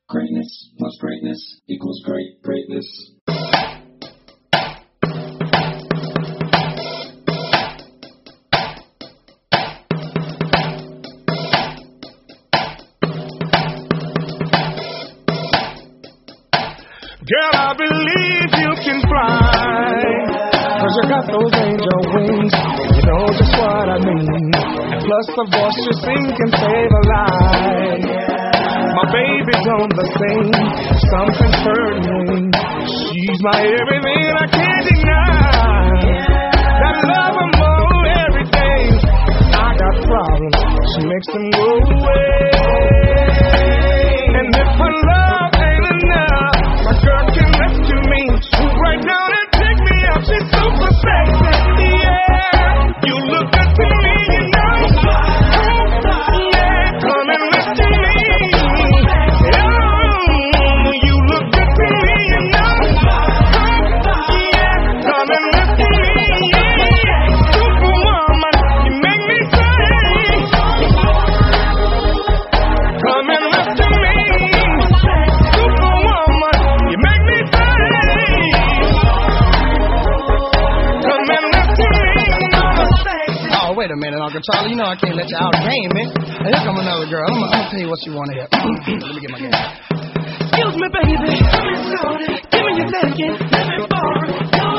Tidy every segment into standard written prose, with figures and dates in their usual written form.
Greatness plus greatness equals greatness. Girl, I believe you can fly, 'cause you got those angel wings. You know just what I mean. And plus the voice you sing can save a life. My baby's on the scene, something's hurting. She's my everything, I can't deny. That love and more every day. I got problems, she makes them go away. And if her love ain't enough, my girl can rescue me. Swoop right down and pick me up. She's super sexy, yeah. You look good to me, you know. Yeah, come and rescue me. Oh, you look good to me, you know. Yeah, come and rescue me. Yeah, superwoman, you make me say. Come and rescue me. Superwoman, you make me say. Come and rescue me, mama. Oh, wait a minute, Uncle Charlie. You know I can't let you out of the game, man. Hey, here come another girl. I'm gonna tell you what you want to hear. Let me get my game. Excuse me, baby. Come and start it. Give me your second. Let me borrow your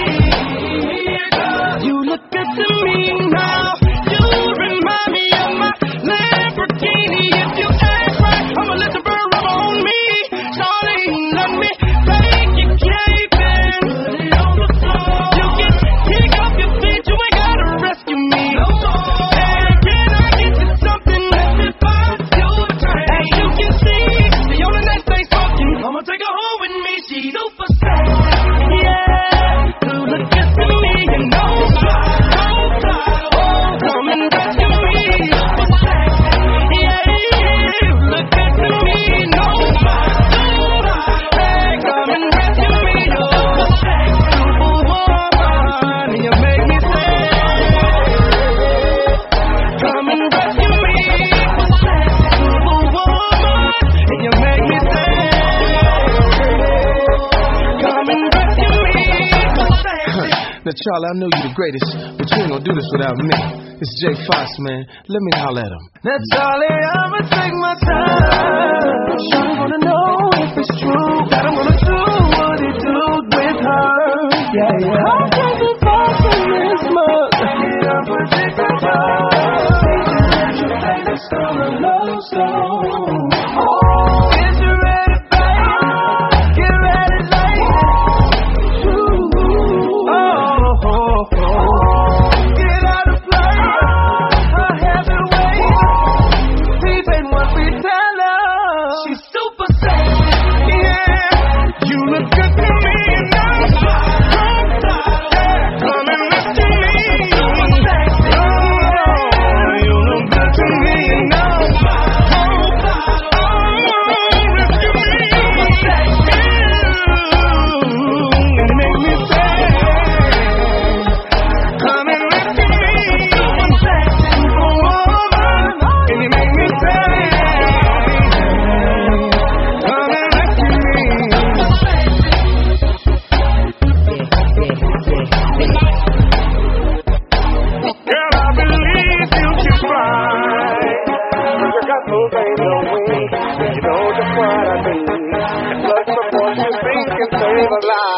ear. You look good to me now. You remind me of my Lamborghini. If you act right, I'ma let the bird rub on me. Charlie, let me take your cape and put it on the floor. You can kick off your feet. You ain't gotta rescue me no more. Hey, can I get you something? Let me buy you a drink. As you can see, the only nice thing smoking. I'ma take her home with me. She's super sexy. Yeah, you look good to me. You know, come and rescue me. Super sexy. Yeah, you look good to me. No, hey, come and rescue me. Super sexy. Superwoman, you make me say. Come and rescue me. Super sexy. Superwoman, and you make me say. Come and rescue me. Super sexy. Now, Charlie, I know you the greatest, but you ain't gonna do this without me. It's Jay Fox, man. Let me holler at him. Now, Charlie, I'ma take my time. Charlie wanna know if it's true that I'm gonna do what he do with her. Yeah, yeah. How can you fall in this mug? Get unpredictable. You play this song a love song. Oh, is you ready, babe? Get ready, lady. Get out of play, a heavyweight. Deep in what we tell her. She's super sexy. Yeah, you look good to me now. Yeah, come and rescue me. Super sexy. Oh, you look good to me now. Rescue me. Super sexy. And make me say. Come and rescue me. Super sexy. Superwoman, and you make me say. Come and rescue me. Girl, I believe you can fly. 'Cause you got those angel wings. You know just what I mean. And plus the voice you sing can save a life.